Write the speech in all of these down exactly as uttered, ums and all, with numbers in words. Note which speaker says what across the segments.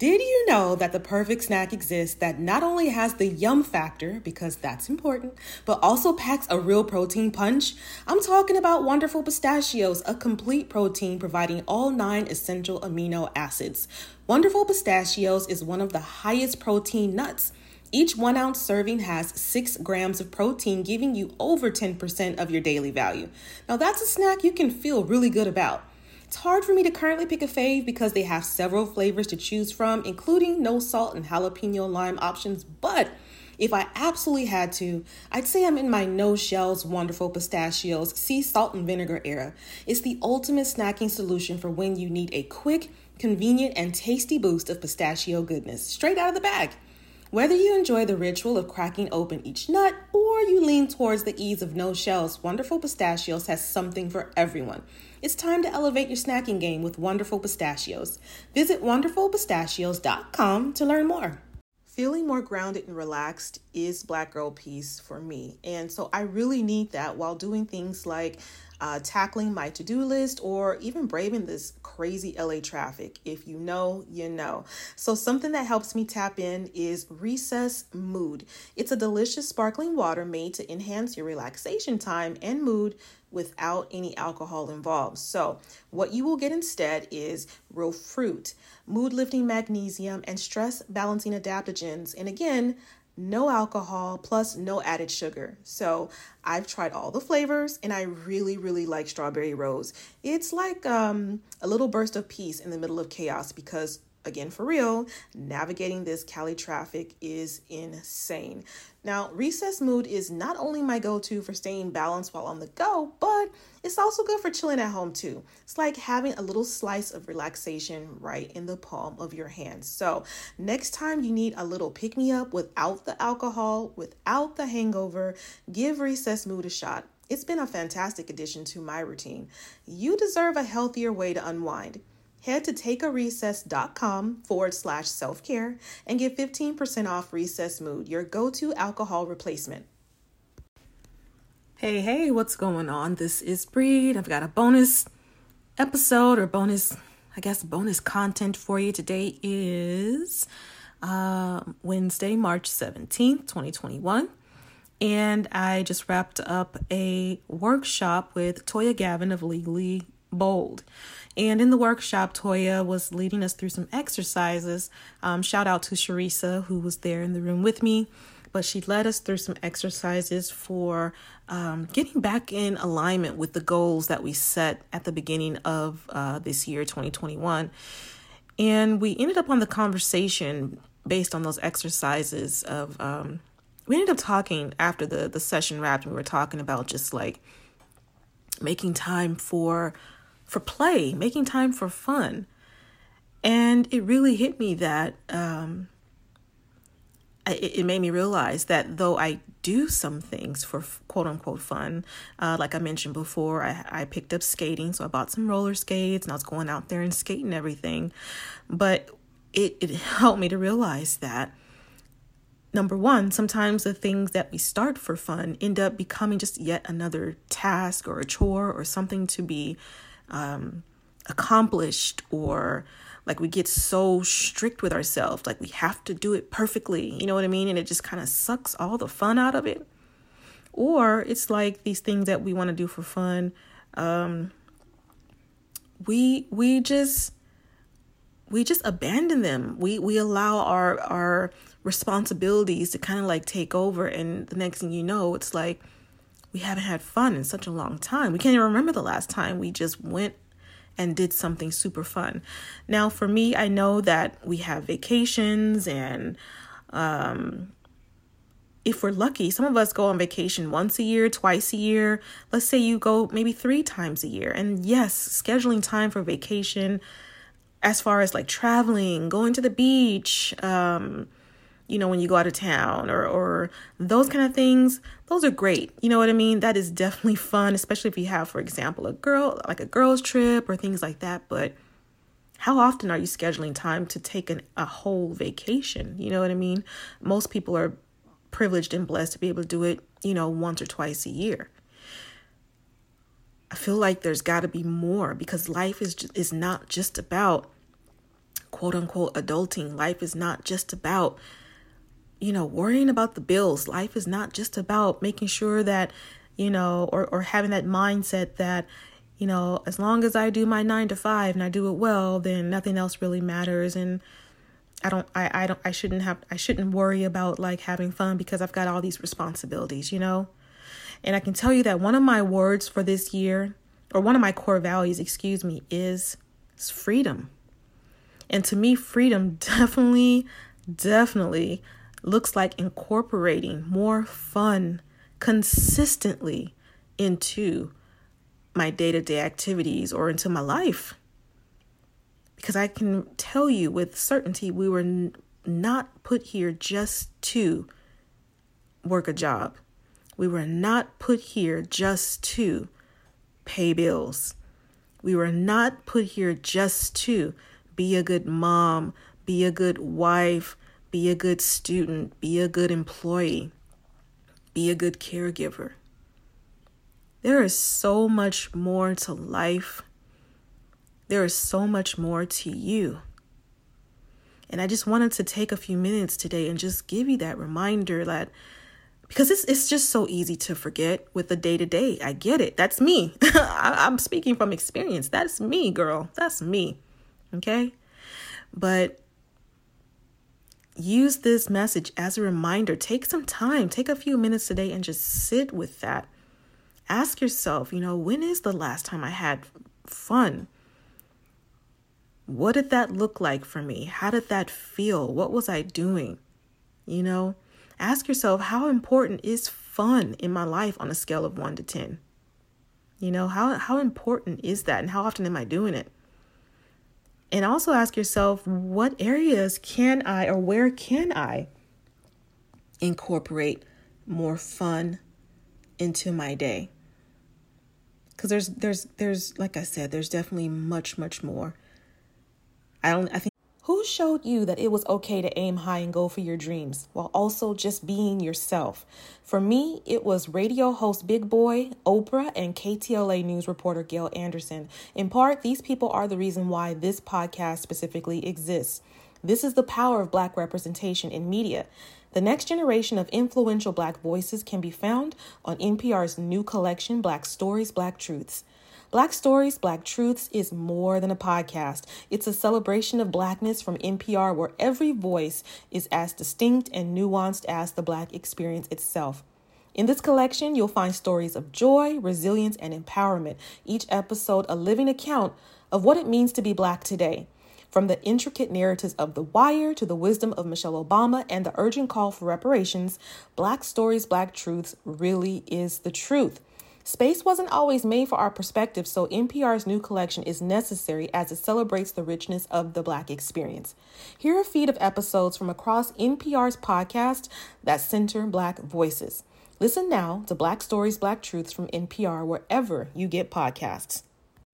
Speaker 1: Did you know that the perfect snack exists that not only has the yum factor, because that's important, but also packs a real protein punch? I'm talking about Wonderful Pistachios, a complete protein providing all nine essential amino acids. Wonderful Pistachios is one of the highest protein nuts. Each one ounce serving has six grams of protein, giving you over ten percent of your daily value. Now that's a snack you can feel really good about. It's hard for me to currently pick a fave because they have several flavors to choose from, including no salt and jalapeno lime options. But if I absolutely had to, I'd say I'm in my no shells Wonderful Pistachios sea salt and vinegar era. It's the ultimate snacking solution for when you need a quick, convenient, and tasty boost of pistachio goodness straight out of the bag. Whether you enjoy the ritual of cracking open each nut or you lean towards the ease of no shells, Wonderful Pistachios has something for everyone. It's time to elevate your snacking game with Wonderful Pistachios. Visit wonderful pistachios dot com to learn more. Feeling more grounded and relaxed is Black Girl Peace for me. And so I really need that while doing things like uh, tackling my to-do list or even braving this crazy L A traffic. If you know, you know. So something that helps me tap in is Recess Mood. It's a delicious sparkling water made to enhance your relaxation time and mood without any alcohol involved. So what you will get instead is real fruit, mood lifting magnesium, and stress balancing adaptogens. And again, no alcohol plus no added sugar. So I've tried all the flavors and I really, really like Strawberry Rose. It's like um, a little burst of peace in the middle of chaos because, again, for real, navigating this Cali traffic is insane. Now, Recess Mood is not only my go-to for staying balanced while on the go, but it's also good for chilling at home too. It's like having a little slice of relaxation right in the palm of your hand. So next time you need a little pick-me-up without the alcohol, without the hangover, give Recess Mood a shot. It's been a fantastic addition to my routine. You deserve a healthier way to unwind. Head to takearecess.com forward slash self-care and get fifteen percent off Recess Mood, your go-to alcohol replacement. Hey, hey, what's going on? This is Breed. I've got a bonus episode or bonus, I guess, bonus content for you. Today is uh, Wednesday, March seventeenth, twenty twenty-one. And I just wrapped up a workshop with Toya Gavin of Legally Bold. And in the workshop, Toya was leading us through some exercises. Um, shout out to Sharisa, who was there in the room with me. But she led us through some exercises for um, getting back in alignment with the goals that we set at the beginning of uh, this year, twenty twenty-one. And we ended up on the conversation based on those exercises of, um, we ended up talking after the, the session wrapped. We were talking about just like making time for for play, making time for fun. And it really hit me that um, it, it made me realize that though I do some things for quote unquote fun, uh, like I mentioned before, I, I picked up skating. So I bought some roller skates and I was going out there and skating everything. But it, it helped me to realize that, number one, sometimes the things that we start for fun end up becoming just yet another task or a chore or something to be um, accomplished, or like we get so strict with ourselves, like we have to do it perfectly, you know what I mean? And it just kind of sucks all the fun out of it. Or it's like these things that we want to do for fun. Um, we, we just, we just abandon them. We, we allow our, our responsibilities to kind of like take over. And the next thing you know, it's like, we haven't had fun in such a long time. We can't even remember the last time we just went and did something super fun. Now, for me, I know that we have vacations and um, if we're lucky, some of us go on vacation once a year, twice a year. Let's say you go maybe three times a year. And yes, scheduling time for vacation as far as like traveling, going to the beach, um, you know, when you go out of town or, or those kind of things, those are great. You know what I mean? That is definitely fun, especially if you have, for example, a girl, like a girl's trip or things like that. But how often are you scheduling time to take an, a whole vacation? You know what I mean? Most people are privileged and blessed to be able to do it, you know, once or twice a year. I feel like there's got to be more because life is is not just about quote unquote adulting. Life is not just about, you know, worrying about the bills. Life is not just about making sure that, you know, or, or having that mindset that, you know, as long as I do my nine to five and I do it well, then nothing else really matters. And I don't, I, I don't, I shouldn't have, I shouldn't worry about like having fun because I've got all these responsibilities, you know? And I can tell you that one of my words for this year, or one of my core values, excuse me, is, is freedom. And to me, freedom definitely, definitely looks like incorporating more fun consistently into my day-to-day activities or into my life. Because I can tell you with certainty, we were n- not put here just to work a job. We were not put here just to pay bills. We were not put here just to be a good mom, be a good wife, be a good student, be a good employee, be a good caregiver. There is so much more to life. There is so much more to you. And I just wanted to take a few minutes today and just give you that reminder that, because it's it's just so easy to forget with the day to day. I get it. That's me. I, I'm speaking from experience. That's me, girl. That's me. Okay. But use this message as a reminder. Take some time. Take a few minutes today and just sit with that. Ask yourself, you know, when is the last time I had fun? What did that look like for me? How did that feel? What was I doing? You know, ask yourself, how important is fun in my life on a scale of one to ten? You know, how, how important is that? And how often am I doing it? And also ask yourself, what areas can I, or where can I incorporate more fun into my day? Because there's, there's, there's, like I said, there's definitely much, much more. I don't, I think, who showed you that it was okay to aim high and go for your dreams while also just being yourself? For me, it was radio host Big Boy, Oprah, and K T L A news reporter Gail Anderson. In part, these people are the reason why this podcast specifically exists. This is the power of Black representation in media. The next generation of influential Black voices can be found on N P R's new collection, Black Stories, Black Truths. Black Stories, Black Truths is more than a podcast. It's a celebration of Blackness from N P R, where every voice is as distinct and nuanced as the Black experience itself. In this collection, you'll find stories of joy, resilience, and empowerment. Each episode a living account of what it means to be Black today. From the intricate narratives of The Wire to the wisdom of Michelle Obama and the urgent call for reparations, Black Stories, Black Truths really is the truth. Space wasn't always made for our perspective, so N P R's new collection is necessary as it celebrates the richness of the Black experience. Here are a feed of episodes from across N P R's podcast that center Black voices. Listen now to Black Stories, Black Truths from N P R wherever you get podcasts.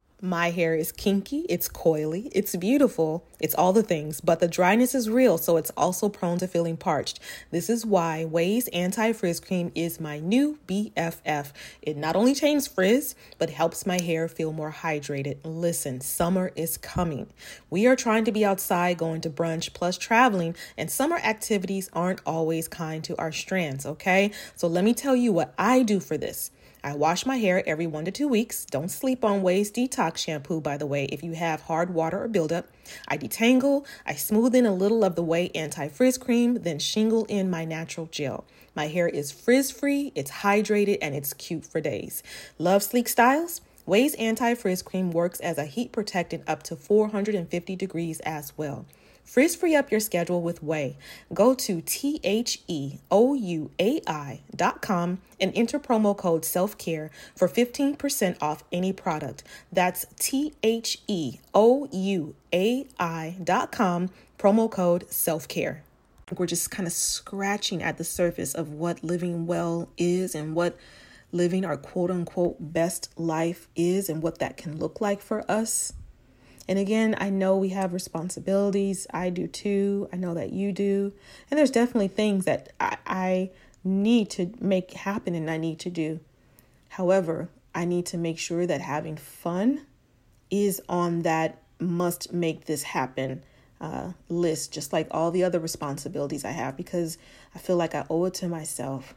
Speaker 1: My hair is kinky, it's coily, it's beautiful, it's all the things, but the dryness is real, so it's also prone to feeling parched. This is why Ouai's Anti-Frizz Cream is my new B F F. It not only changes frizz, but helps my hair feel more hydrated. Listen, summer is coming. We are trying to be outside, going to brunch, plus traveling, and summer activities aren't always kind to our strands, okay? So let me tell you what I do for this. I wash my hair every one to two weeks. Don't sleep on Ouai's Detox Shampoo, by the way, if you have hard water or buildup. I detangle, I smooth in a little of the Ouai Anti-Frizz Cream, then shingle in my natural gel. My hair is frizz-free, it's hydrated, and it's cute for days. Love sleek styles? Ouai's Anti-Frizz Cream works as a heat protectant up to four hundred fifty degrees as well. Frizz free up your schedule with Ouai. Go to T H E O U A I dot com and enter promo code self-care for fifteen percent off any product. That's T H E O U A I dot com, promo code self-care. We're just kind of scratching at the surface of what living well is and what living our quote unquote best life is and what that can look like for us. And again, I know we have responsibilities. I do too. I know that you do. And there's definitely things that I, I need to make happen and I need to do. However, I need to make sure that having fun is on that must make this happen uh, list, just like all the other responsibilities I have, because I feel like I owe it to myself.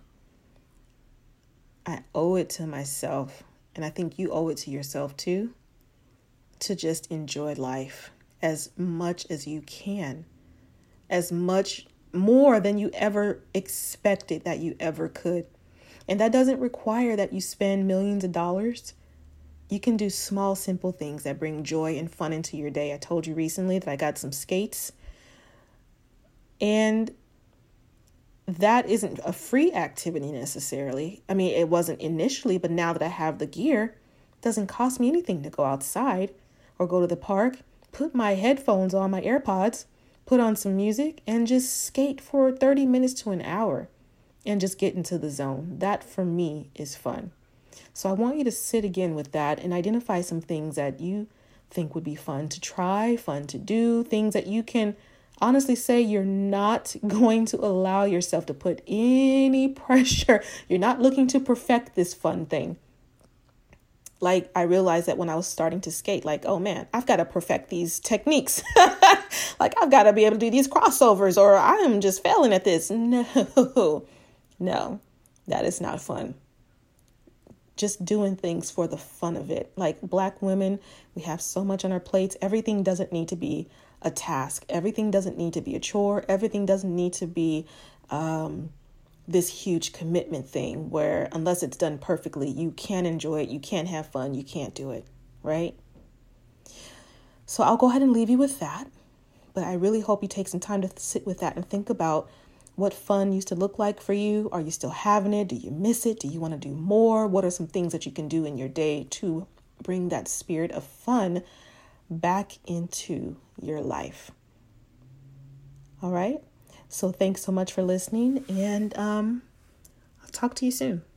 Speaker 1: I owe it to myself. And I think you owe it to yourself too, to just enjoy life as much as you can, as much more than you ever expected that you ever could. And that doesn't require that you spend millions of dollars. You can do small, simple things that bring joy and fun into your day. I told you recently that I got some skates, and that isn't a free activity necessarily. I mean, it wasn't initially, but now that I have the gear, it doesn't cost me anything to go outside or go to the park, put my headphones on, my AirPods, put on some music, and just skate for thirty minutes to an hour and just get into the zone. That for me is fun. So I want you to sit again with that and identify some things that you think would be fun to try, fun to do, things that you can honestly say you're not going to allow yourself to put any pressure. You're not looking to perfect this fun thing. Like, I realized that when I was starting to skate, like, oh man, I've got to perfect these techniques. Like, I've got to be able to do these crossovers, or I am just failing at this. No, no, that is not fun. Just doing things for the fun of it. Like, Black women, we have so much on our plates. Everything doesn't need to be a task. Everything doesn't need to be a chore. Everything doesn't need to be um, this huge commitment thing where unless it's done perfectly, you can't enjoy it. You can't have fun. You can't do it. Right? So I'll go ahead and leave you with that. But I really hope you take some time to sit with that and think about what fun used to look like for you. Are you still having it? Do you miss it? Do you want to do more? What are some things that you can do in your day to bring that spirit of fun back into your life? All right. So thanks so much for listening, and um, I'll talk to you soon.